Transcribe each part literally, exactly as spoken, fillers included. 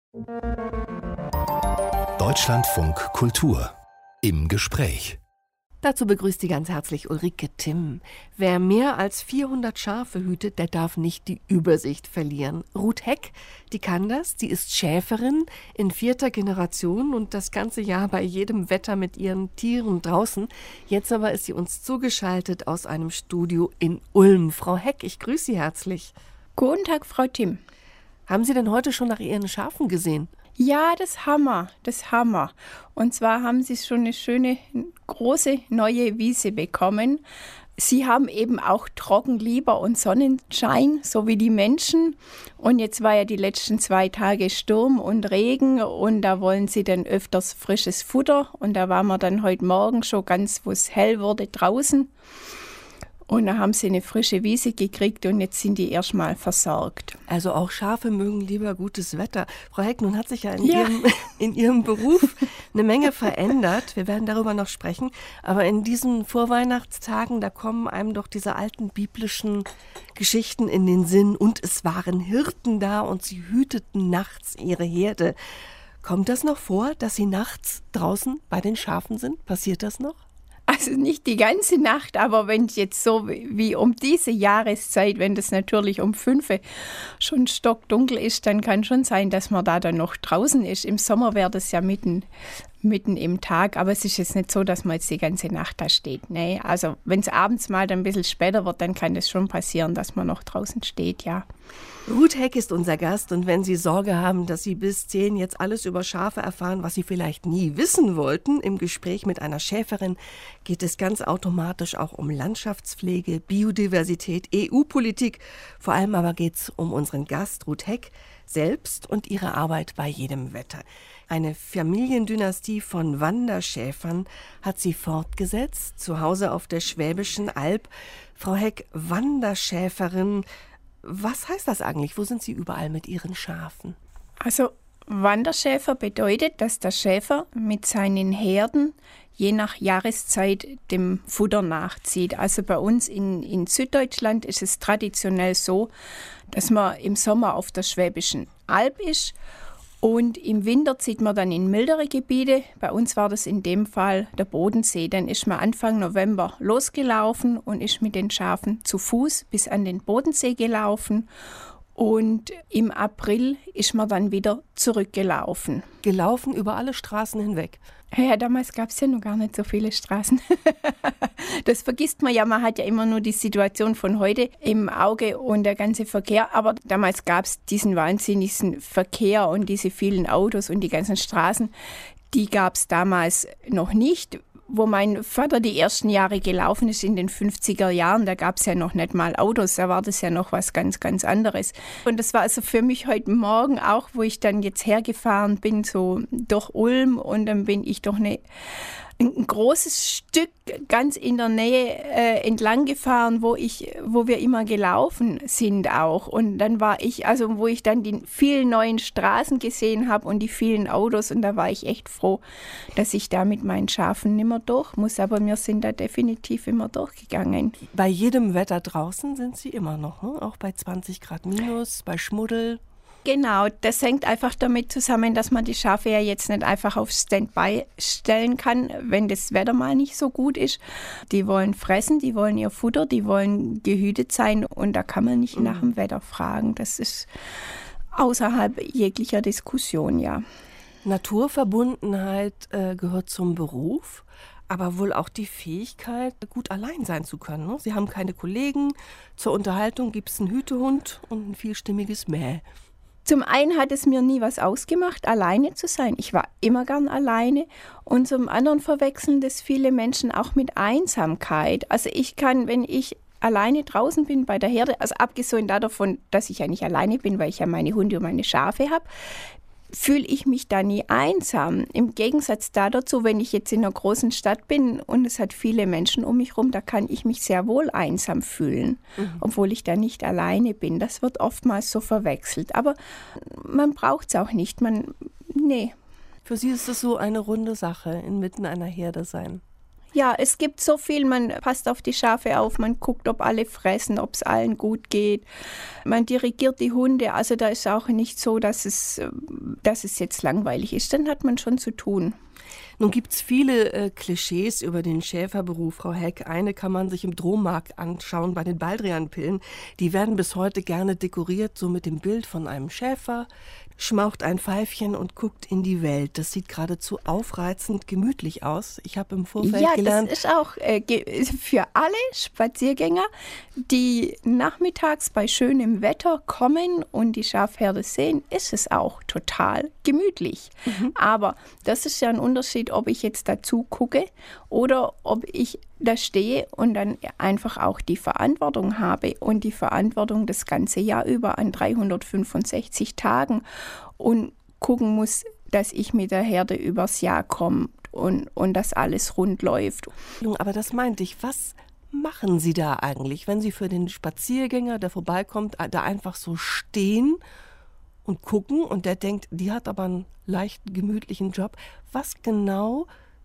Deutschlandfunk Kultur im Gespräch. Dazu begrüßt Sie ganz herzlich Ulrike Timm. Wer mehr als vierhundert Schafe hütet, der darf nicht die Übersicht verlieren. Ruth Heck, die kann das. Sie ist Schäferin in vierter Generation und das ganze Jahr bei jedem Wetter mit ihren Tieren draußen. Jetzt aber ist sie uns zugeschaltet aus einem Studio in Ulm. Frau Heck, ich grüße Sie herzlich. Guten Tag, Frau Timm. Haben Sie denn heute schon nach Ihren Schafen gesehen? Ja, das haben wir, das haben wir. Und zwar haben sie schon eine schöne, große, neue Wiese bekommen. Sie haben eben auch Trockenlieber und Sonnenschein, so wie die Menschen. Und jetzt war ja die letzten zwei Tage Sturm und Regen und da wollen sie dann öfters frisches Futter. Und da waren wir dann heute Morgen schon ganz, wo es hell wurde, draußen. Und da haben sie eine frische Wiese gekriegt und jetzt sind die erstmal versorgt. Also auch Schafe mögen lieber gutes Wetter. Frau Heck, nun hat sich ja in, ja. Ihrem, in Ihrem Beruf eine Menge verändert. Wir werden darüber noch sprechen. Aber in diesen Vorweihnachtstagen, da kommen einem doch diese alten biblischen Geschichten in den Sinn. Und es waren Hirten da und sie hüteten nachts ihre Herde. Kommt das noch vor, dass Sie nachts draußen bei den Schafen sind? Passiert das noch? Also nicht die ganze Nacht, aber wenn es jetzt so wie um diese Jahreszeit, wenn das natürlich um fünf schon stockdunkel ist, dann kann schon sein, dass man da dann noch draußen ist. Im Sommer wäre das ja mitten, mitten im Tag, aber es ist jetzt nicht so, dass man jetzt die ganze Nacht da steht. Nee, also wenn es abends mal dann ein bisschen später wird, dann kann das schon passieren, dass man noch draußen steht, ja. Ruth Heck ist unser Gast und wenn Sie Sorge haben, dass Sie bis zehn jetzt alles über Schafe erfahren, was Sie vielleicht nie wissen wollten, im Gespräch mit einer Schäferin geht es ganz automatisch auch um Landschaftspflege, Biodiversität, E U-Politik. Vor allem aber geht es um unseren Gast Ruth Heck selbst und ihre Arbeit bei jedem Wetter. Eine Familiendynastie von Wanderschäfern hat sie fortgesetzt, zu Hause auf der Schwäbischen Alb. Frau Heck, Wanderschäferin, was heißt das eigentlich? Wo sind Sie überall mit Ihren Schafen? Also Wanderschäfer bedeutet, dass der Schäfer mit seinen Herden je nach Jahreszeit dem Futter nachzieht. Also bei uns in, in Süddeutschland ist es traditionell so, dass man im Sommer auf der Schwäbischen Alb ist und im Winter zieht man dann in mildere Gebiete. Bei uns war das in dem Fall der Bodensee. Dann ist man Anfang November losgelaufen und ist mit den Schafen zu Fuß bis an den Bodensee gelaufen. Und im April ist man dann wieder zurückgelaufen. Gelaufen über alle Straßen hinweg? Ja, damals gab es ja noch gar nicht so viele Straßen. Das vergisst man ja, man hat ja immer nur die Situation von heute im Auge und der ganze Verkehr. Aber damals gab es diesen wahnsinnigen Verkehr und diese vielen Autos und die ganzen Straßen, die gab es damals noch nicht. Wo mein Vater die ersten Jahre gelaufen ist, in den fünfziger Jahren, da gab es ja noch nicht mal Autos, da war das ja noch was ganz, ganz anderes. Und das war also für mich heute Morgen auch, wo ich dann jetzt hergefahren bin, so durch Ulm und dann bin ich doch eine ein großes Stück ganz in der Nähe äh, entlang gefahren, wo ich, wo wir immer gelaufen sind auch. Und dann war ich, also wo ich dann die vielen neuen Straßen gesehen habe und die vielen Autos und da war ich echt froh, dass ich da mit meinen Schafen nicht mehr durch muss. Aber wir sind da definitiv immer durchgegangen. Bei jedem Wetter draußen sind Sie immer noch, ne? Auch bei zwanzig Grad minus, bei Schmuddel. Genau, das hängt einfach damit zusammen, dass man die Schafe ja jetzt nicht einfach auf Standby stellen kann, wenn das Wetter mal nicht so gut ist. Die wollen fressen, die wollen ihr Futter, die wollen gehütet sein und da kann man nicht mhm. nach dem Wetter fragen. Das ist außerhalb jeglicher Diskussion, ja. Naturverbundenheit äh, gehört zum Beruf, aber wohl auch die Fähigkeit, gut allein sein zu können. Ne? Sie haben keine Kollegen, zur Unterhaltung gibt es einen Hütehund und ein vielstimmiges Mäh. Zum einen hat es mir nie was ausgemacht, alleine zu sein. Ich war immer gern alleine. Und zum anderen verwechseln das viele Menschen auch mit Einsamkeit. Also ich kann, wenn ich alleine draußen bin bei der Herde, also abgesehen davon, dass ich ja nicht alleine bin, weil ich ja meine Hunde und meine Schafe habe, fühle ich mich da nie einsam. Im Gegensatz dazu, wenn ich jetzt in einer großen Stadt bin und es hat viele Menschen um mich herum, da kann ich mich sehr wohl einsam fühlen, mhm. obwohl ich da nicht alleine bin. Das wird oftmals so verwechselt. Aber man braucht es auch nicht. Man, nee. Für Sie ist es so eine runde Sache, inmitten einer Herde sein. Ja, es gibt so viel, man passt auf die Schafe auf, man guckt, ob alle fressen, ob es allen gut geht. Man dirigiert die Hunde, also da ist auch nicht so, dass es, dass es jetzt langweilig ist, dann hat man schon zu tun. Nun gibt es viele äh, Klischees über den Schäferberuf, Frau Heck. Eine kann man sich im Drommarkt anschauen bei den Baldrianpillen. Die werden bis heute gerne dekoriert, so mit dem Bild von einem Schäfer, schmaucht ein Pfeifchen und guckt in die Welt. Das sieht geradezu aufreizend gemütlich aus. Ich habe im Vorfeld ja, gelernt... Ja, das ist auch äh, ge- für alle Spaziergänger, die nachmittags bei schönem Wetter kommen und die Schafherde sehen, ist es auch total gemütlich. Mhm. Aber das ist ja ein Unterschied, ob ich jetzt dazu gucke oder ob ich da stehe und dann einfach auch die Verantwortung habe und die Verantwortung das ganze Jahr über an dreihundertfünfundsechzig Tagen und gucken muss, dass ich mit der Herde übers Jahr komme und, und dass alles rund läuft. Aber das meinte ich, was machen Sie da eigentlich, wenn Sie für den Spaziergänger, der vorbeikommt, da einfach so stehen und gucken und der denkt, die hat aber einen leicht gemütlichen Job. Was genau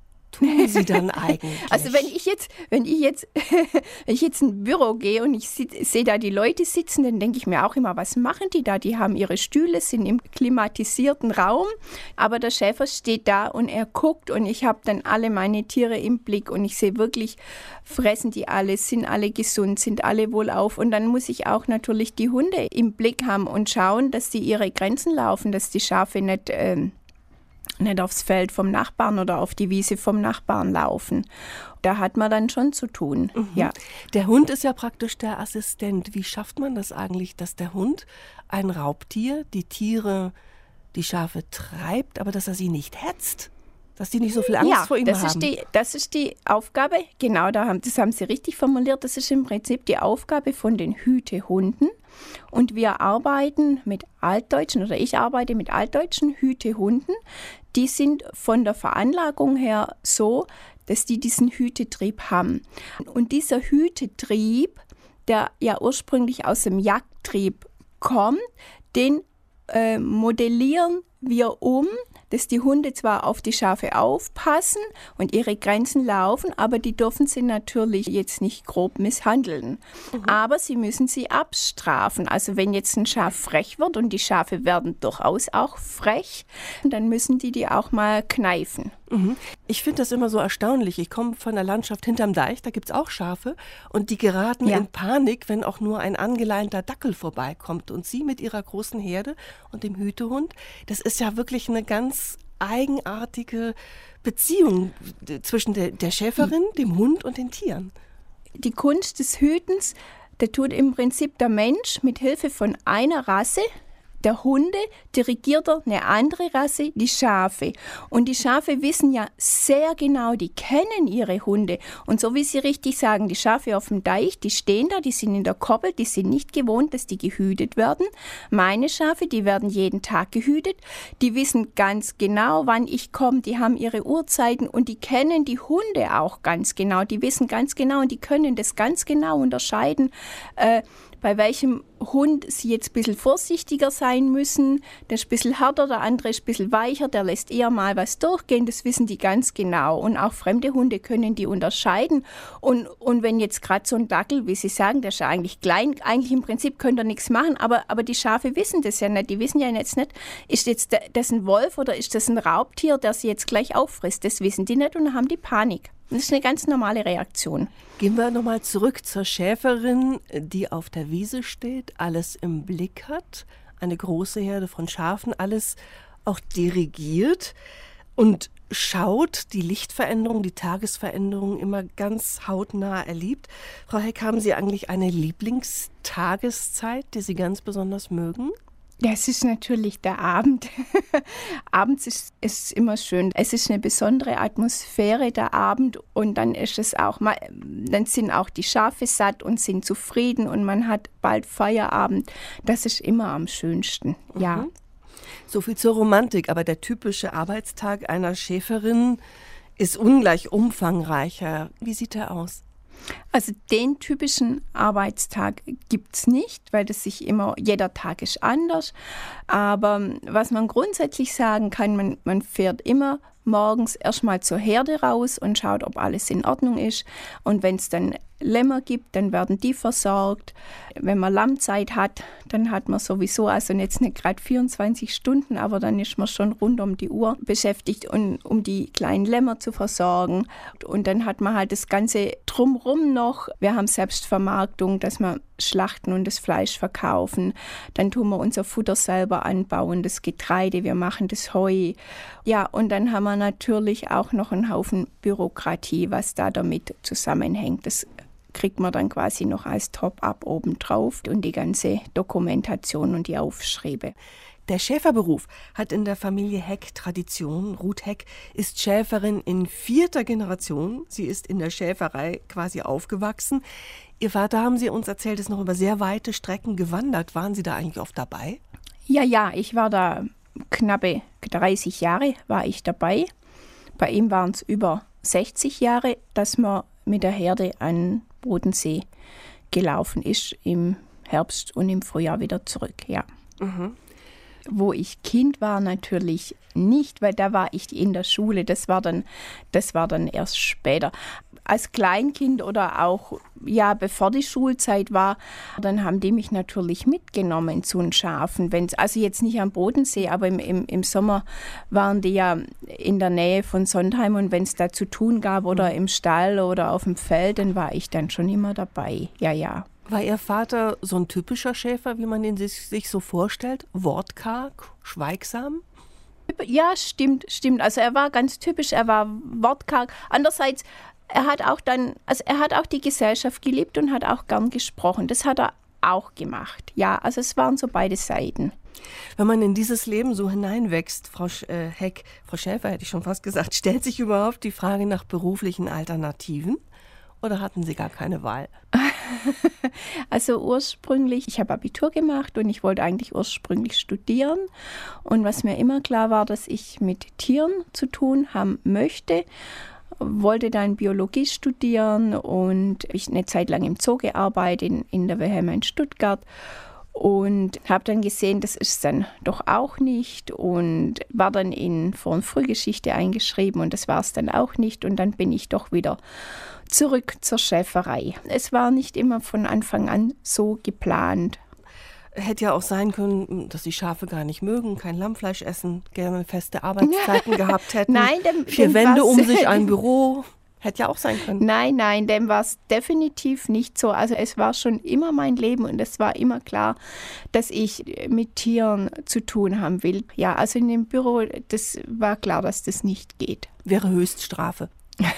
tun Sie dann eigentlich? Also wenn ich jetzt, wenn ich jetzt, wenn ich jetzt in ein Büro gehe und ich sehe da die Leute sitzen, dann denke ich mir auch immer, was machen die da? Die haben ihre Stühle, sind im klimatisierten Raum, aber der Schäfer steht da und er guckt und ich habe dann alle meine Tiere im Blick und ich sehe wirklich, fressen die alle, sind alle gesund, sind alle wohlauf und dann muss ich auch natürlich die Hunde im Blick haben und schauen, dass die ihre Grenzen laufen, dass die Schafe nicht äh, nicht aufs Feld vom Nachbarn oder auf die Wiese vom Nachbarn laufen. Da hat man dann schon zu tun. Mhm. Ja. Der Hund ist ja praktisch der Assistent. Wie schafft man das eigentlich, dass der Hund ein Raubtier, die Tiere, die Schafe treibt, aber dass er sie nicht hetzt? Dass die nicht so viel Angst ja, vor ihm das haben? Ist die, das ist die Aufgabe, genau, da haben, das haben Sie richtig formuliert, das ist im Prinzip die Aufgabe von den Hütehunden. Und wir arbeiten mit altdeutschen, oder ich arbeite mit altdeutschen Hütehunden. Die sind von der Veranlagung her so, dass die diesen Hütetrieb haben. Und dieser Hütetrieb, der ja ursprünglich aus dem Jagdtrieb kommt, den äh, modellieren wir um, dass die Hunde zwar auf die Schafe aufpassen und ihre Grenzen laufen, aber die dürfen sie natürlich jetzt nicht grob misshandeln. Mhm. Aber sie müssen sie abstrafen. Also wenn jetzt ein Schaf frech wird und die Schafe werden durchaus auch frech, dann müssen die die auch mal kneifen. Mhm. Ich finde das immer so erstaunlich. Ich komme von der Landschaft hinterm Deich, da gibt es auch Schafe und die geraten ja. in Panik, wenn auch nur ein angeleinter Dackel vorbeikommt. Und sie mit ihrer großen Herde und dem Hütehund, das ist ja wirklich eine ganz eigenartige Beziehung zwischen der, der Schäferin, dem Hund und den Tieren. Die Kunst des Hütens, da tut im Prinzip der Mensch mit Hilfe von einer Rasse, der Hunde, dirigiert er eine andere Rasse, die Schafe. Und die Schafe wissen ja sehr genau, die kennen ihre Hunde. Und so wie Sie richtig sagen, die Schafe auf dem Deich, die stehen da, die sind in der Koppel, die sind nicht gewohnt, dass die gehütet werden. Meine Schafe, die werden jeden Tag gehütet. Die wissen ganz genau, wann ich komme. Die haben ihre Uhrzeiten und die kennen die Hunde auch ganz genau. Die wissen ganz genau und die können das ganz genau unterscheiden, äh, bei welchem Hund sie jetzt ein bisschen vorsichtiger sein müssen. Der ist ein bisschen härter, der andere ist ein bisschen weicher, der lässt eher mal was durchgehen, das wissen die ganz genau. Und auch fremde Hunde können die unterscheiden. Und, und wenn jetzt gerade so ein Dackel, wie Sie sagen, der ist ja eigentlich klein, eigentlich im Prinzip könnte er nichts machen, aber, aber die Schafe wissen das ja nicht. Die wissen ja jetzt nicht, ist jetzt das ein Wolf oder ist das ein Raubtier, der sie jetzt gleich auffrisst. Das wissen die nicht und dann haben die Panik. Das ist eine ganz normale Reaktion. Gehen wir nochmal zurück zur Schäferin, die auf der Wiese steht, alles im Blick hat, eine große Herde von Schafen, alles auch dirigiert und schaut, die Lichtveränderung, die Tagesveränderung immer ganz hautnah erlebt. Frau Heck, haben Sie eigentlich eine Lieblingstageszeit, die Sie ganz besonders mögen? Das ist natürlich der Abend. Abends ist es immer schön. Es ist eine besondere Atmosphäre, der Abend. Und dann ist es auch mal, dann sind auch die Schafe satt und sind zufrieden und man hat bald Feierabend. Das ist immer am schönsten, mhm. ja. So viel zur Romantik, aber der typische Arbeitstag einer Schäferin ist ungleich umfangreicher. Wie sieht der aus? Also den typischen Arbeitstag gibt es nicht, weil das sich immer, jeder Tag ist anders. Aber was man grundsätzlich sagen kann, man, man fährt immer morgens erstmal zur Herde raus und schaut, ob alles in Ordnung ist. Und wenn es dann Lämmer gibt, dann werden die versorgt. Wenn man Lammzeit hat, dann hat man sowieso, also jetzt nicht gerade vierundzwanzig Stunden, aber dann ist man schon rund um die Uhr beschäftigt, um, um die kleinen Lämmer zu versorgen. Und dann hat man halt das Ganze drumherum noch. Wir haben Selbstvermarktung, dass wir schlachten und das Fleisch verkaufen. Dann tun wir unser Futter selber anbauen, das Getreide, wir machen das Heu. Ja, und dann haben wir natürlich auch noch einen Haufen Bürokratie, was da damit zusammenhängt. Das kriegt man dann quasi noch als Top-up obendrauf und die ganze Dokumentation und die Aufschriebe. Der Schäferberuf hat in der Familie Heck Tradition. Ruth Heck ist Schäferin in vierter Generation. Sie ist in der Schäferei quasi aufgewachsen. Ihr Vater, haben Sie uns erzählt, ist noch über sehr weite Strecken gewandert. Waren Sie da eigentlich oft dabei? Ja, ja, ich war da knappe dreißig Jahre war ich dabei. Bei ihm waren es über sechzig Jahre, dass man mit der Herde an Bodensee gelaufen ist, im Herbst und im Frühjahr wieder zurück, ja. Mhm. Wo ich Kind war, natürlich nicht, weil da war ich in der Schule. Das war dann, das war dann erst später. Als Kleinkind oder auch, ja, bevor die Schulzeit war, dann haben die mich natürlich mitgenommen zu den Schafen. Wenn's, also jetzt nicht am Bodensee, aber im, im, im Sommer waren die ja in der Nähe von Sondheim und wenn es da zu tun gab oder im Stall oder auf dem Feld, dann war ich dann schon immer dabei. Ja, ja. War Ihr Vater so ein typischer Schäfer, wie man ihn sich, sich so vorstellt? Wortkarg, schweigsam? Ja, stimmt, stimmt. Also er war ganz typisch, er war wortkarg. Andererseits, er hat auch dann, also er hat auch die Gesellschaft geliebt und hat auch gern gesprochen. Das hat er auch gemacht. Ja, also es waren so beide Seiten. Wenn man in dieses Leben so hineinwächst, Frau Sch- äh, Heck, Frau Schäfer hätte ich schon fast gesagt, stellt sich überhaupt die Frage nach beruflichen Alternativen? Oder hatten Sie gar keine Wahl? Also ursprünglich, ich habe Abitur gemacht und ich wollte eigentlich ursprünglich studieren. Und was mir immer klar war, dass ich mit Tieren zu tun haben möchte, wollte dann Biologie studieren und ich eine Zeit lang im Zoo gearbeitet, in, in der Wilhelma in Stuttgart. Und habe dann gesehen, das ist dann doch auch nicht und war dann in Vor- und Frühgeschichte eingeschrieben und das war es dann auch nicht. Und dann bin ich doch wieder zurück zur Schäferei. Es war nicht immer von Anfang an so geplant. Hätte ja auch sein können, dass die Schafe gar nicht mögen, kein Lammfleisch essen, gerne feste Arbeitszeiten gehabt hätten. Nein, dem, Vier dem Wände um sich, ein Büro. Hätte ja auch sein können. Nein, nein, dem war es definitiv nicht so. Also es war schon immer mein Leben und es war immer klar, dass ich mit Tieren zu tun haben will. Ja, also in dem Büro, das war klar, dass das nicht geht. Wäre Höchststrafe.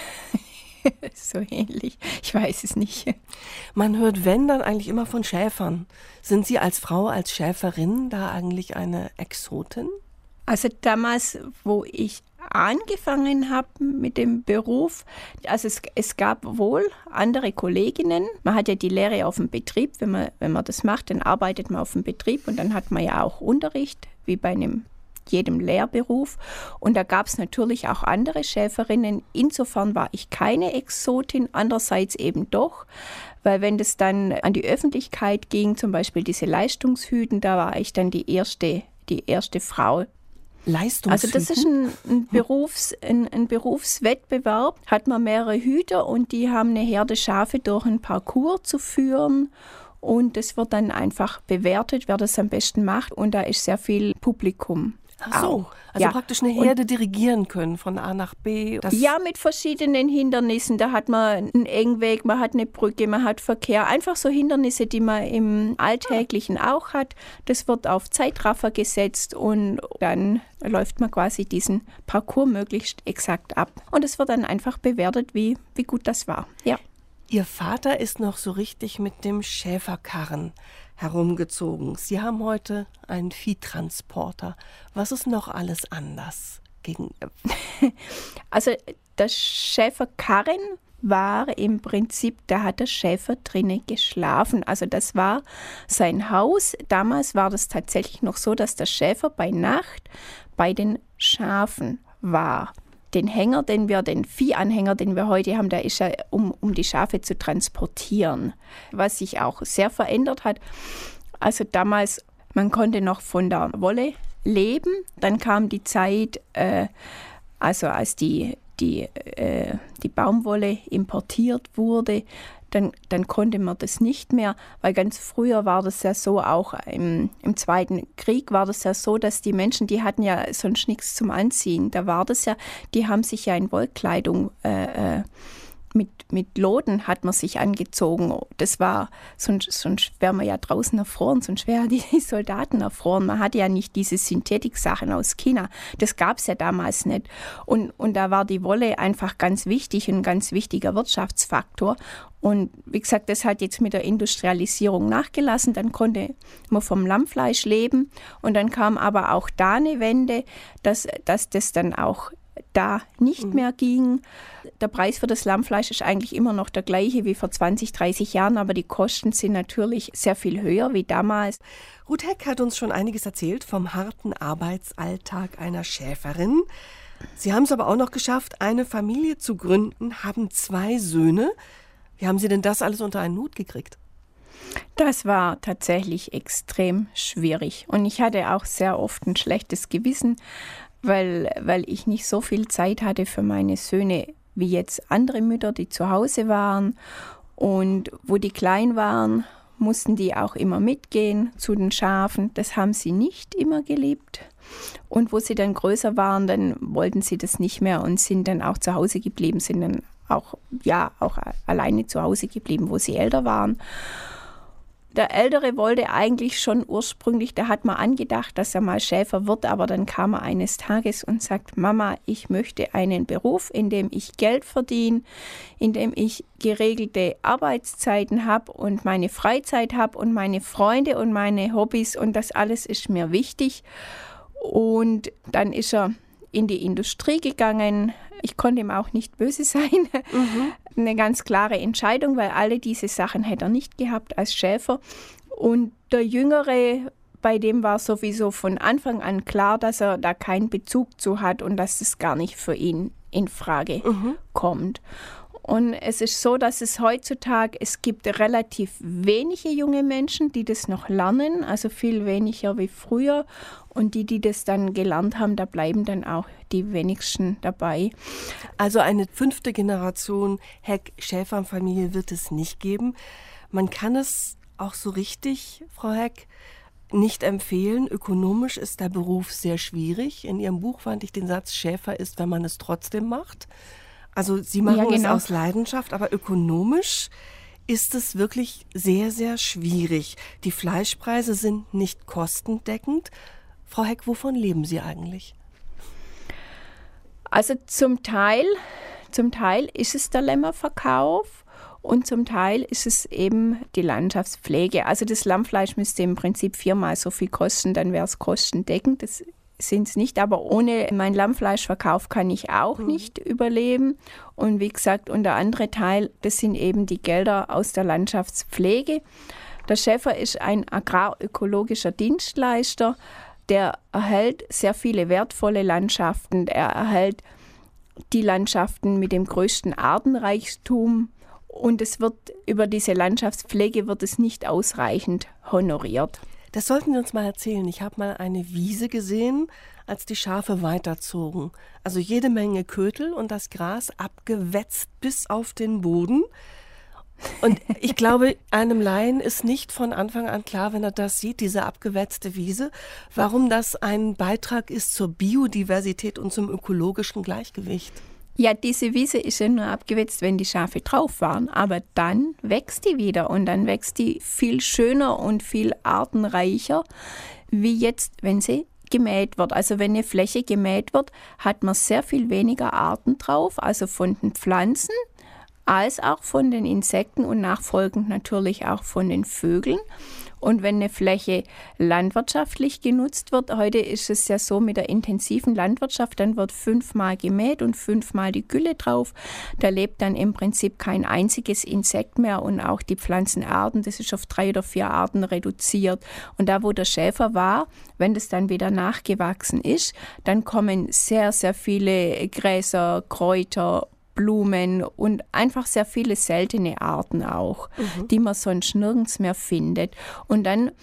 So ähnlich. Ich weiß es nicht. Man hört, wenn, dann eigentlich immer von Schäfern. Sind Sie als Frau, als Schäferin da eigentlich eine Exotin? Also damals, wo ich angefangen habe mit dem Beruf, also es, es gab wohl andere Kolleginnen. Man hat ja die Lehre auf dem Betrieb. Wenn man, wenn man das macht, dann arbeitet man auf dem Betrieb und dann hat man ja auch Unterricht, wie bei einem jedem Lehrberuf. Und da gab es natürlich auch andere Schäferinnen. Insofern war ich keine Exotin, andererseits eben doch, weil wenn das dann an die Öffentlichkeit ging, zum Beispiel diese Leistungshüten, da war ich dann die erste, die erste Frau. Leistungshüten? Also das ist ein, ein, Berufs-, ein, ein Berufswettbewerb, hat man mehrere Hüter und die haben eine Herde Schafe durch einen Parcours zu führen. Und es wird dann einfach bewertet, wer das am besten macht. Und da ist sehr viel Publikum. Ach so, auch. also Ja. praktisch eine Herde Und dirigieren können von A nach B. Das ja, mit verschiedenen Hindernissen. Da hat man einen Engweg, man hat eine Brücke, man hat Verkehr. Einfach so Hindernisse, die man im Alltäglichen auch hat. Das wird auf Zeitraffer gesetzt und dann läuft man quasi diesen Parcours möglichst exakt ab. Und es wird dann einfach bewertet, wie, wie gut das war. Ja. Ihr Vater ist noch so richtig mit dem Schäferkarren herumgezogen. Sie haben heute einen Viehtransporter. Was ist noch alles anders gegen? Also der Schäferkarren war im Prinzip, da hat der Schäfer drinnen geschlafen. Also das war sein Haus. Damals war das tatsächlich noch so, dass der Schäfer bei Nacht bei den Schafen war. Den Hänger, den wir, den Viehanhänger, den wir heute haben, der ist ja, um, um die Schafe zu transportieren. Was sich auch sehr verändert hat. Also damals, man konnte noch von der Wolle leben. Dann kam die Zeit, äh, Also als die, die, äh, die Baumwolle importiert wurde, Dann, dann konnte man das nicht mehr, weil ganz früher war das ja so, auch im, im Zweiten Krieg war das ja so, dass die Menschen, die hatten ja sonst nichts zum Anziehen. Da war das ja, die haben sich ja in Wollkleidung äh, mit, mit Loden hat man sich angezogen. Das war, sonst, sonst wäre man ja draußen erfroren, sonst wären die Soldaten erfroren. Man hatte ja nicht diese Synthetik-Sachen aus China. Das gab es ja damals nicht. Und, und da war die Wolle einfach ganz wichtig, ein ganz wichtiger Wirtschaftsfaktor. Und wie gesagt, das hat jetzt mit der Industrialisierung nachgelassen. Dann konnte man vom Lammfleisch leben. Und dann kam aber auch da eine Wende, dass, dass das dann auch da nicht mhm. mehr ging. Der Preis für das Lammfleisch ist eigentlich immer noch der gleiche wie vor zwanzig, dreißig Jahren, aber die Kosten sind natürlich sehr viel höher wie damals. Ruth Heck hat uns schon einiges erzählt vom harten Arbeitsalltag einer Schäferin. Sie haben es aber auch noch geschafft, eine Familie zu gründen, haben zwei Söhne. Wie haben Sie denn das alles unter einen Hut gekriegt? Das war tatsächlich extrem schwierig. Und ich hatte auch sehr oft ein schlechtes Gewissen, weil, weil ich nicht so viel Zeit hatte für meine Söhne wie jetzt andere Mütter, die zu Hause waren. Und wo die klein waren, mussten die auch immer mitgehen zu den Schafen. Das haben sie nicht immer geliebt. Und wo sie dann größer waren, dann wollten sie das nicht mehr und sind dann auch zu Hause geblieben, sind dann auch, ja, auch alleine zu Hause geblieben, wo sie älter waren. Der Ältere wollte eigentlich schon ursprünglich, da hat man angedacht, dass er mal Schäfer wird, aber dann kam er eines Tages und sagt, Mama, ich möchte einen Beruf, in dem ich Geld verdiene, in dem ich geregelte Arbeitszeiten habe und meine Freizeit habe und meine Freunde und meine Hobbys und das alles ist mir wichtig. Und dann ist er in die Industrie gegangen. Ich konnte ihm auch nicht böse sein. Mhm. Eine ganz klare Entscheidung, weil alle diese Sachen hätte er nicht gehabt als Schäfer. Und der Jüngere, bei dem war sowieso von Anfang an klar, dass er da keinen Bezug zu hat und dass es gar nicht für ihn in Frage mhm. kommt. Und es ist so, dass es heutzutage, es gibt relativ wenige junge Menschen, die das noch lernen, also viel weniger wie früher. Und die, die das dann gelernt haben, da bleiben dann auch die wenigsten dabei. Also eine fünfte Generation Heck-Schäferfamilie wird es nicht geben. Man kann es auch so richtig, Frau Heck, nicht empfehlen. Ökonomisch ist der Beruf sehr schwierig. In Ihrem Buch fand ich den Satz, Schäfer ist, wenn man es trotzdem macht. Also Sie machen ja, genau. es aus Leidenschaft, aber ökonomisch ist es wirklich sehr, sehr schwierig. Die Fleischpreise sind nicht kostendeckend. Frau Heck, wovon leben Sie eigentlich? Also zum Teil, zum Teil ist es der Lämmerverkauf und zum Teil ist es eben die Landschaftspflege. Also das Lammfleisch müsste im Prinzip viermal so viel kosten, dann wäre es kostendeckend. Das sind es nicht, aber ohne meinen Lammfleischverkauf kann ich auch mhm. nicht überleben. Und wie gesagt, und der andere Teil, das sind eben die Gelder aus der Landschaftspflege. Der Schäfer ist ein agrarökologischer Dienstleister, der erhält sehr viele wertvolle Landschaften. Er erhält die Landschaften mit dem größten Artenreichtum und es wird über diese Landschaftspflege wird es nicht ausreichend honoriert. Das sollten Sie uns mal erzählen. Ich habe mal eine Wiese gesehen, als die Schafe weiterzogen. Also jede Menge Kötel und das Gras abgewetzt bis auf den Boden. Und ich glaube, einem Laien ist nicht von Anfang an klar, wenn er das sieht, diese abgewetzte Wiese, warum das ein Beitrag ist zur Biodiversität und zum ökologischen Gleichgewicht. Ja, diese Wiese ist ja nur abgewetzt, wenn die Schafe drauf waren. Aber dann wächst die wieder und dann wächst die viel schöner und viel artenreicher, wie jetzt, wenn sie gemäht wird. Also wenn eine Fläche gemäht wird, hat man sehr viel weniger Arten drauf, also von den Pflanzen, als auch von den Insekten und nachfolgend natürlich auch von den Vögeln. Und wenn eine Fläche landwirtschaftlich genutzt wird, heute ist es ja so mit der intensiven Landwirtschaft, dann wird fünfmal gemäht und fünfmal die Gülle drauf. Da lebt dann im Prinzip kein einziges Insekt mehr und auch die Pflanzenarten, das ist auf drei oder vier Arten reduziert. Und da, wo der Schäfer war, wenn das dann wieder nachgewachsen ist, dann kommen sehr, sehr viele Gräser, Kräuter, Blumen und einfach sehr viele seltene Arten auch, mhm. die man sonst nirgends mehr findet. Und dann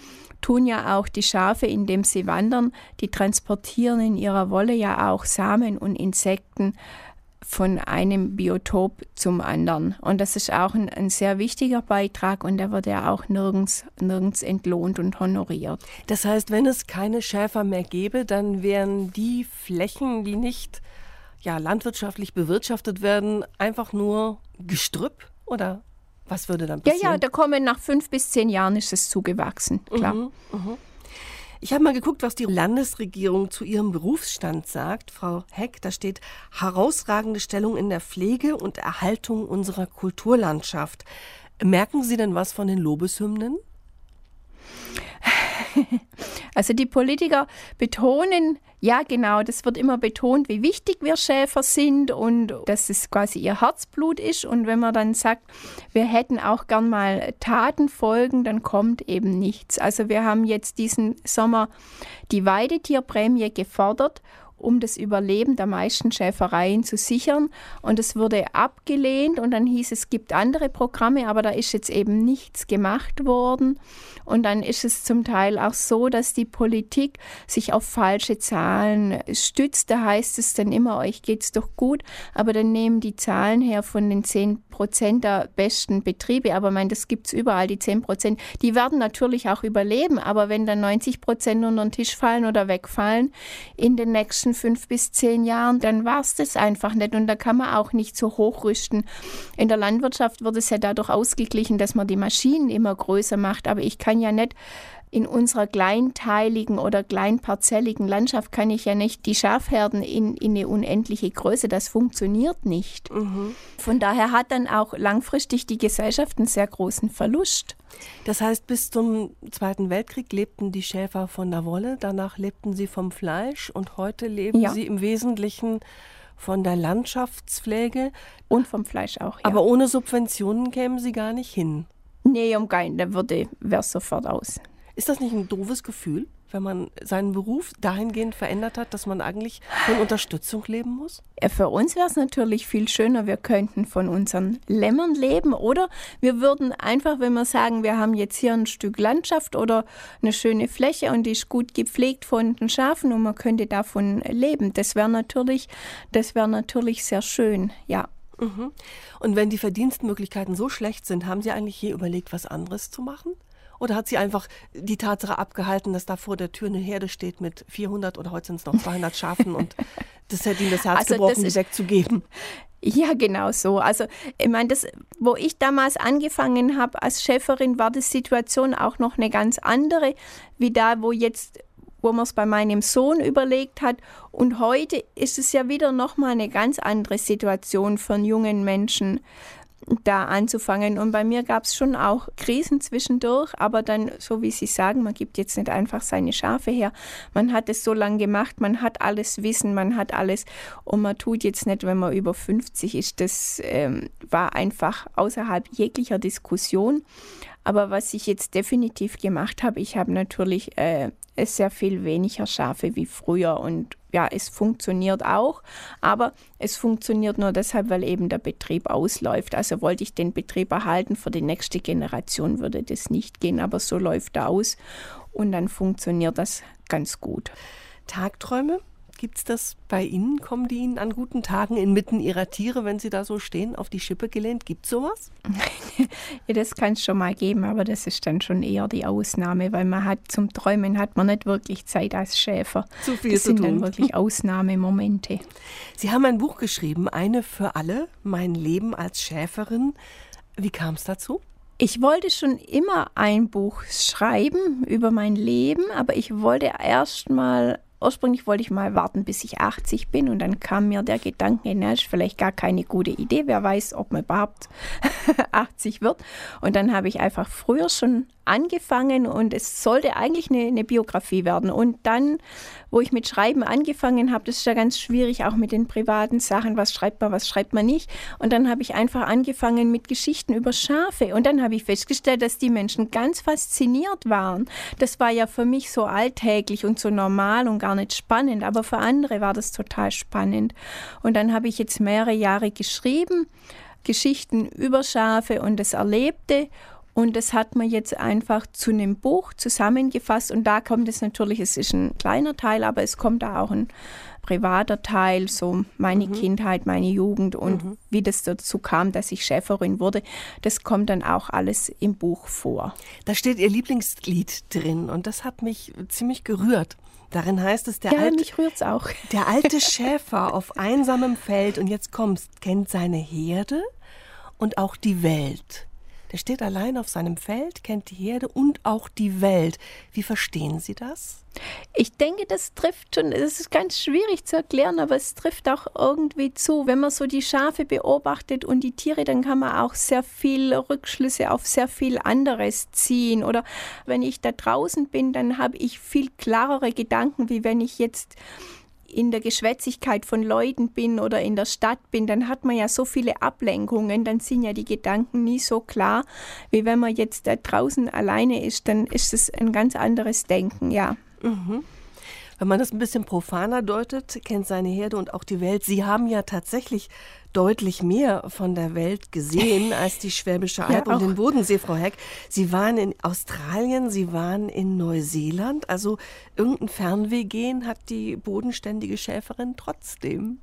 tun ja auch die Schafe, indem sie wandern, die transportieren in ihrer Wolle ja auch Samen und Insekten von einem Biotop zum anderen. Und das ist auch ein, ein sehr wichtiger Beitrag und der wird ja auch nirgends, nirgends entlohnt und honoriert. Das heißt, wenn es keine Schäfer mehr gäbe, dann wären die Flächen, die nicht ja, landwirtschaftlich bewirtschaftet werden, einfach nur Gestrüpp? Oder was würde dann passieren? Ja, ja, da kommen nach fünf bis zehn Jahren ist es zugewachsen, klar. Mhm, mhm. Ich habe mal geguckt, was die Landesregierung zu ihrem Berufsstand sagt. Frau Heck, da steht herausragende Stellung in der Pflege und Erhaltung unserer Kulturlandschaft. Merken Sie denn was von den Lobeshymnen? Also die Politiker betonen, ja genau, das wird immer betont, wie wichtig wir Schäfer sind und dass es quasi ihr Herzblut ist. Und wenn man dann sagt, wir hätten auch gern mal Taten folgen, dann kommt eben nichts. Also wir haben jetzt diesen Sommer die Weidetierprämie gefordert, um das Überleben der meisten Schäfereien zu sichern. Und es wurde abgelehnt und dann hieß es, es gibt andere Programme, aber da ist jetzt eben nichts gemacht worden. Und dann ist es zum Teil auch so, dass die Politik sich auf falsche Zahlen stützt. Da heißt es dann immer, euch geht's doch gut, aber dann nehmen die Zahlen her von den zehn Prozent der besten Betriebe. Aber ich meine, das gibt es überall, die zehn Prozent. Die werden natürlich auch überleben, aber wenn dann neunzig Prozent unter den Tisch fallen oder wegfallen in den nächsten fünf bis zehn Jahren, dann war es das einfach nicht. Und da kann man auch nicht so hochrüsten. In der Landwirtschaft wird es ja dadurch ausgeglichen, dass man die Maschinen immer größer macht. Aber ich kann ja nicht in unserer kleinteiligen oder kleinparzelligen Landschaft kann ich ja nicht die Schafherden in, in eine unendliche Größe. Das funktioniert nicht. Mhm. Von daher hat dann auch langfristig die Gesellschaft einen sehr großen Verlust. Das heißt, bis zum Zweiten Weltkrieg lebten die Schäfer von der Wolle, danach lebten sie vom Fleisch und heute leben ja. sie im Wesentlichen von der Landschaftspflege. Und vom Fleisch auch, ja. Aber ohne Subventionen kämen sie gar nicht hin. Nee, um keinen, da würde wäre es sofort aus. Ist das nicht ein doofes Gefühl, wenn man seinen Beruf dahingehend verändert hat, dass man eigentlich von Unterstützung leben muss? Ja, für uns wäre es natürlich viel schöner, wir könnten von unseren Lämmern leben oder wir würden einfach, wenn wir sagen, wir haben jetzt hier ein Stück Landschaft oder eine schöne Fläche und die ist gut gepflegt von den Schafen und man könnte davon leben. Das wäre natürlich, das wäre natürlich sehr schön, ja. Mhm. Und wenn die Verdienstmöglichkeiten so schlecht sind, haben Sie eigentlich je überlegt, was anderes zu machen? Oder hat sie einfach die Tatsache abgehalten, dass da vor der Tür eine Herde steht mit vierhundert oder heute sind es noch zweihundert Schafen und das hätte ihnen das Herz also gebrochen, die wegzugeben? Ja, genau so. Also ich meine, das, wo ich damals angefangen habe als Schäferin, war die Situation auch noch eine ganz andere, wie da, wo jetzt wo man es bei meinem Sohn überlegt hat. Und heute ist es ja wieder nochmal eine ganz andere Situation von jungen Menschen, da anzufangen. Und bei mir gab es schon auch Krisen zwischendurch, aber dann, so wie Sie sagen, man gibt jetzt nicht einfach seine Schafe her. Man hat es so lange gemacht, man hat alles Wissen, man hat alles und man tut jetzt nicht, wenn man über fünfzig ist. Das ähm, war einfach außerhalb jeglicher Diskussion. Aber was ich jetzt definitiv gemacht habe, ich habe natürlich äh, sehr viel weniger Schafe wie früher und ja, es funktioniert auch, aber es funktioniert nur deshalb, weil eben der Betrieb ausläuft. Also wollte ich den Betrieb erhalten, für die nächste Generation würde das nicht gehen, aber so läuft er aus und dann funktioniert das ganz gut. Tagträume? Gibt es das bei Ihnen? Kommen die Ihnen an guten Tagen inmitten Ihrer Tiere, wenn Sie da so stehen, auf die Schippe gelehnt? Gibt es sowas? Ja, das kann es schon mal geben, aber das ist dann schon eher die Ausnahme, weil man hat zum Träumen hat man nicht wirklich Zeit als Schäfer. Zu viel das zu sind tun. Dann wirklich Ausnahmemomente. Sie haben ein Buch geschrieben, Eine für alle, mein Leben als Schäferin. Wie kam es dazu? Ich wollte schon immer ein Buch schreiben über mein Leben, aber ich wollte erst mal Ursprünglich wollte ich mal warten, bis ich achtzig bin und dann kam mir der Gedanke, na, ist vielleicht gar keine gute Idee, wer weiß, ob man überhaupt achtzig wird. Und dann habe ich einfach früher schon angefangen und es sollte eigentlich eine, eine Biografie werden. Und dann, wo ich mit Schreiben angefangen habe, das ist ja ganz schwierig, auch mit den privaten Sachen, was schreibt man, was schreibt man nicht. Und dann habe ich einfach angefangen mit Geschichten über Schafe. Und dann habe ich festgestellt, dass die Menschen ganz fasziniert waren. Das war ja für mich so alltäglich und so normal und gar nicht spannend, aber für andere war das total spannend. Und dann habe ich jetzt mehrere Jahre geschrieben, Geschichten über Schafe und das Erlebte. Und das hat man jetzt einfach zu einem Buch zusammengefasst. Und da kommt es natürlich, es ist ein kleiner Teil, aber es kommt da auch ein privater Teil, so meine mhm. Kindheit, meine Jugend und mhm. wie das dazu kam, dass ich Schäferin wurde. Das kommt dann auch alles im Buch vor. Da steht Ihr Lieblingslied drin und das hat mich ziemlich gerührt. Darin heißt es, der, ja, alte, mich rührt's auch. Der alte Schäfer auf einsamem Feld, und jetzt kommst, kennt seine Herde und auch die Welt. Der steht allein auf seinem Feld, kennt die Herde und auch die Welt. Wie verstehen Sie das? Ich denke, das trifft schon, es ist ganz schwierig zu erklären, aber es trifft auch irgendwie zu. Wenn man so die Schafe beobachtet und die Tiere, dann kann man auch sehr viel Rückschlüsse auf sehr viel anderes ziehen. Oder wenn ich da draußen bin, dann habe ich viel klarere Gedanken, wie wenn ich jetzt in der Geschwätzigkeit von Leuten bin oder in der Stadt bin, dann hat man ja so viele Ablenkungen, dann sind ja die Gedanken nie so klar, wie wenn man jetzt da draußen alleine ist, dann ist es ein ganz anderes Denken, ja. Mhm. Wenn man das ein bisschen profaner deutet, kennt seine Herde und auch die Welt. Sie haben ja tatsächlich deutlich mehr von der Welt gesehen als die Schwäbische Alb ja, und den Bodensee, Frau Heck. Sie waren in Australien, Sie waren in Neuseeland. Also irgendein Fernweh gehen hat die bodenständige Schäferin trotzdem.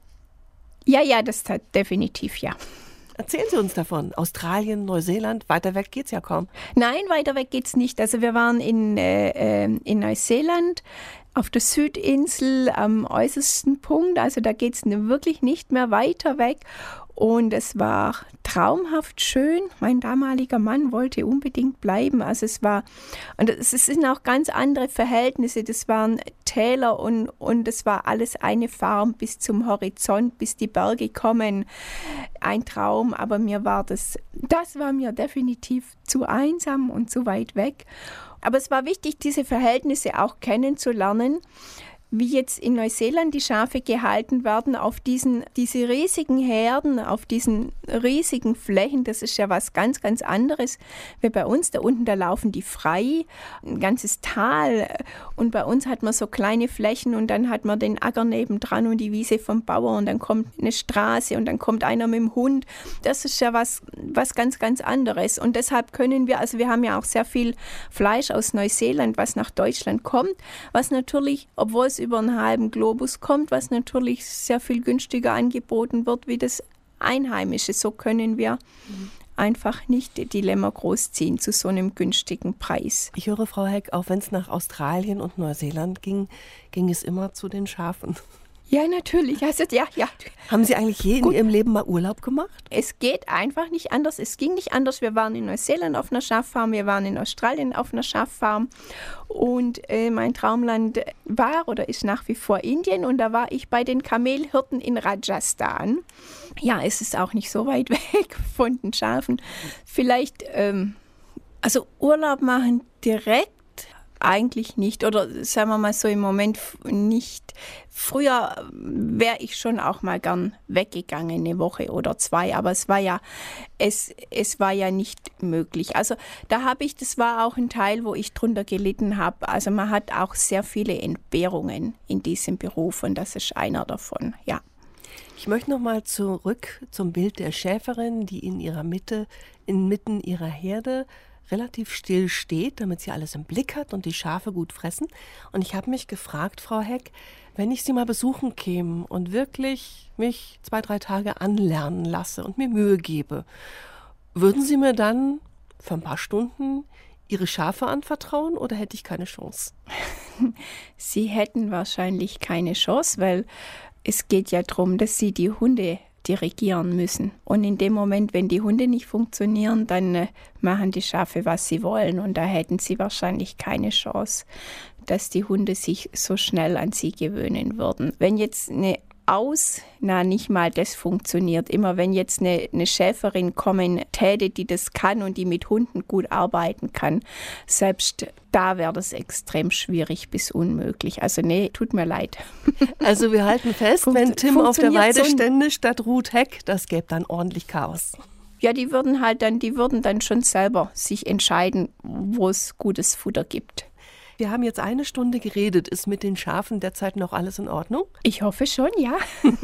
Ja, ja, das hat definitiv, ja. Erzählen Sie uns davon. Australien, Neuseeland, weiter weg geht's ja kaum. Nein, weiter weg geht's nicht. Also wir waren in, äh, in Neuseeland, auf der Südinsel am äußersten Punkt. Also da geht's wirklich nicht mehr weiter weg. Und es war traumhaft schön. Mein damaliger Mann wollte unbedingt bleiben. Also es war, und es sind auch ganz andere Verhältnisse. Das waren Täler und, und es war alles eine Farm bis zum Horizont, bis die Berge kommen. Ein Traum, aber mir war das, das war mir definitiv zu einsam und zu weit weg. Aber es war wichtig, diese Verhältnisse auch kennenzulernen, wie jetzt in Neuseeland die Schafe gehalten werden auf diesen diese riesigen Herden, auf diesen riesigen Flächen. Das ist ja was ganz, ganz anderes wie bei uns. Da unten, da laufen die frei, ein ganzes Tal. Und bei uns hat man so kleine Flächen und dann hat man den Acker nebendran und die Wiese vom Bauer und dann kommt eine Straße und dann kommt einer mit dem Hund. Das ist ja was, was ganz, ganz anderes. Und deshalb können wir, also wir haben ja auch sehr viel Fleisch aus Neuseeland, was nach Deutschland kommt, was natürlich, obwohl es über einen halben Globus kommt, was natürlich sehr viel günstiger angeboten wird wie das Einheimische. So können wir mhm. einfach nicht die Lämmer großziehen zu so einem günstigen Preis. Ich höre, Frau Heck, auch wenn es nach Australien und Neuseeland ging, ging es immer zu den Schafen. Ja, natürlich. Also, ja, ja. Haben Sie eigentlich je in Gut. Ihrem Leben mal Urlaub gemacht? Es geht einfach nicht anders. Es ging nicht anders. Wir waren in Neuseeland auf einer Schaffarm, wir waren in Australien auf einer Schaffarm und äh, mein Traumland war oder ist nach wie vor Indien und da war ich bei den Kamelhirten in Rajasthan. Ja, es ist auch nicht so weit weg von den Schafen. Vielleicht, ähm, also Urlaub machen direkt eigentlich nicht oder sagen wir mal so im Moment nicht. Früher wäre ich schon auch mal gern weggegangen, eine Woche oder zwei, aber es war ja, es, es war ja nicht möglich. Also da habe ich, das war auch ein Teil, wo ich drunter gelitten habe. Also man hat auch sehr viele Entbehrungen in diesem Beruf und das ist einer davon, ja. Ich möchte noch mal zurück zum Bild der Schäferin, die in ihrer Mitte, inmitten ihrer Herde relativ still steht, damit sie alles im Blick hat und die Schafe gut fressen. Und ich habe mich gefragt, Frau Heck, wenn ich Sie mal besuchen käme und wirklich mich zwei, drei Tage anlernen lasse und mir Mühe gebe, würden Sie mir dann für ein paar Stunden Ihre Schafe anvertrauen oder hätte ich keine Chance? Sie hätten wahrscheinlich keine Chance, weil es geht ja darum, dass Sie die Hunde dirigieren müssen. Und in dem Moment, wenn die Hunde nicht funktionieren, dann äh, machen die Schafe, was sie wollen. Und da hätten sie wahrscheinlich keine Chance, dass die Hunde sich so schnell an sie gewöhnen würden. Wenn jetzt eine Aus, na nicht mal das funktioniert. Immer wenn jetzt eine, eine Schäferin kommen täte, die das kann und die mit Hunden gut arbeiten kann, selbst da wäre das extrem schwierig bis unmöglich. Also nee, tut mir leid. Also wir halten fest, Funkt, wenn Tim auf der Weide stände statt Ruth Heck, das gäbe dann ordentlich Chaos. Ja, die würden halt dann, die würden dann schon selber sich entscheiden, wo es gutes Futter gibt. wir haben jetzt eine Stunde geredet. Ist mit den Schafen derzeit noch alles in Ordnung? Ich hoffe schon, ja.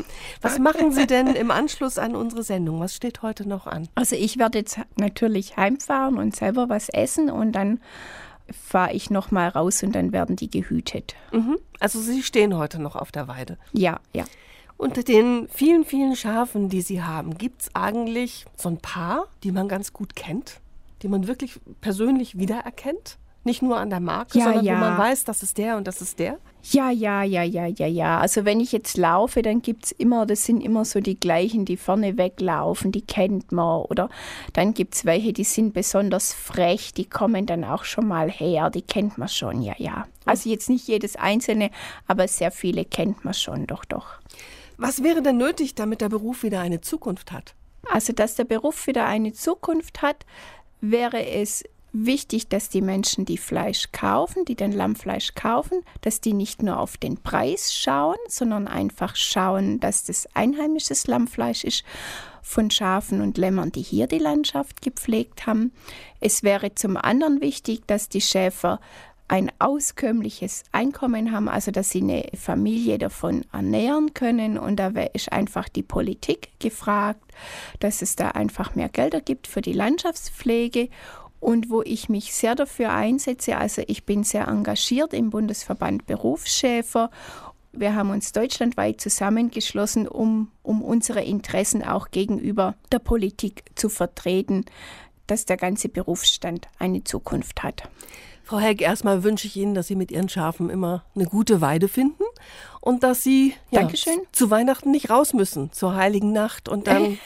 Was machen Sie denn im Anschluss an unsere Sendung? Was steht heute noch an? Also ich werde jetzt natürlich heimfahren und selber was essen und dann fahre ich noch mal raus und dann werden die gehütet. Mhm. Also Sie stehen heute noch auf der Weide? Ja, ja. Unter den vielen, vielen Schafen, die Sie haben, gibt es eigentlich so ein paar, die man ganz gut kennt, die man wirklich persönlich wiedererkennt? Nicht nur an der Marke, ja, sondern ja. wo man weiß, das ist der und das ist der? Ja, ja, ja, ja, ja, ja. Also wenn ich jetzt laufe, dann gibt es immer, das sind immer so die gleichen, die vorne weglaufen, die kennt man. Oder dann gibt es welche, die sind besonders frech, die kommen dann auch schon mal her, die kennt man schon, ja, ja. Also jetzt nicht jedes Einzelne, aber sehr viele kennt man schon, doch, doch. Was wäre denn nötig, damit der Beruf wieder eine Zukunft hat? Also dass der Beruf wieder eine Zukunft hat, wäre es wichtig, dass die Menschen, die Fleisch kaufen, die dann Lammfleisch kaufen, dass die nicht nur auf den Preis schauen, sondern einfach schauen, dass das einheimisches Lammfleisch ist von Schafen und Lämmern, die hier die Landschaft gepflegt haben. Es wäre zum anderen wichtig, dass die Schäfer ein auskömmliches Einkommen haben, also dass sie eine Familie davon ernähren können. Und da ist einfach die Politik gefragt, dass es da einfach mehr Gelder gibt für die Landschaftspflege. Und wo ich mich sehr dafür einsetze, also ich bin sehr engagiert im Bundesverband Berufsschäfer. Wir haben uns deutschlandweit zusammengeschlossen, um, um unsere Interessen auch gegenüber der Politik zu vertreten, dass der ganze Berufsstand eine Zukunft hat. Frau Helg, erstmal wünsche ich Ihnen, dass Sie mit Ihren Schafen immer eine gute Weide finden und dass Sie ja, Dankeschön. zu Weihnachten nicht raus müssen, zur Heiligen Nacht und dann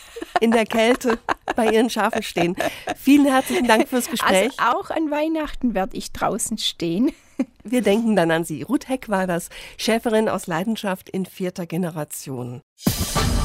in der Kälte bei Ihren Schafen stehen. Vielen herzlichen Dank fürs Gespräch. Also auch an Weihnachten werde ich draußen stehen. Wir denken dann an Sie. Ruth Heck war das, Schäferin aus Leidenschaft in vierter Generation.